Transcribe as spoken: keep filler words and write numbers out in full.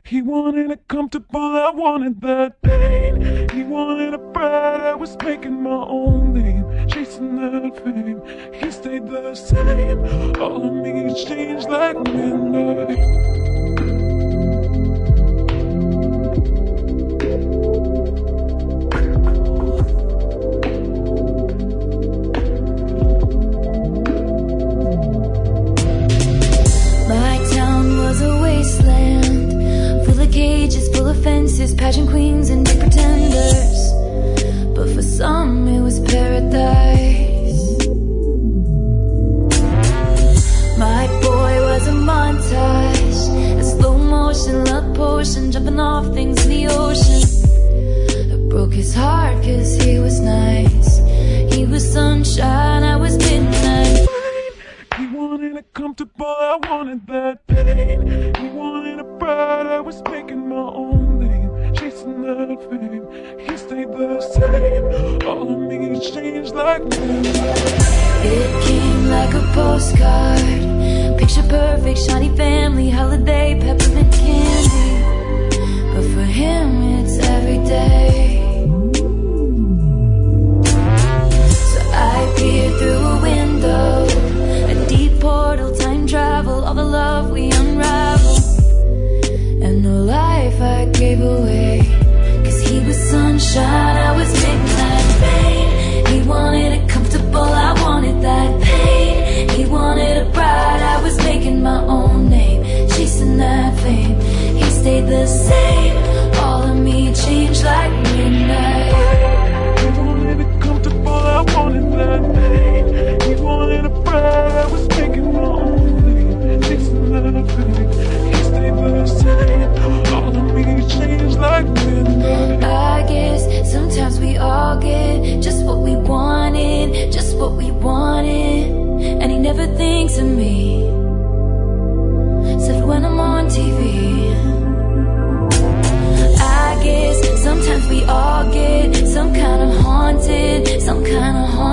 He wanted it comfortable, I wanted that pain. He wanted a bride, I was making my own name, chasing that fame. He stayed the same, all of me changed like midnight. Pageant queens and big pretenders, but for some it was paradise. My boy was a montage, a slow motion love potion, jumping off things in the ocean. It broke his heart cause he was nice. He was sunshine, I was midnight. He wanted it comfortable, I wanted that pain. He wanted a bride, I was making my own name, chasing that fame. He stayed the same, all of me changed like midnight. It came like a postcard, picture perfect, shiny family, holiday, peppermint candy. But for him it's every day. So I peer through a window, a deep portal, time travel, all the love we unravel, and no life I gave away. Cause he was sunshine, I was midnight rain. He wanted it comfortable, I wanted that pain. He wanted a bride, I was making my own name, chasing that fame. He stayed the same, all of me changed like midnight. He wanted it comfortable, I wanted that pain. He wanted a bride, I was making my own name, chasing that fame. He stayed the same, all of me changed like midnight. I guess sometimes we all get just what we wanted, just what we wanted. And he never thinks of me, except when I'm on T V. I guess sometimes we all get some kind of haunted, some kind of haunted.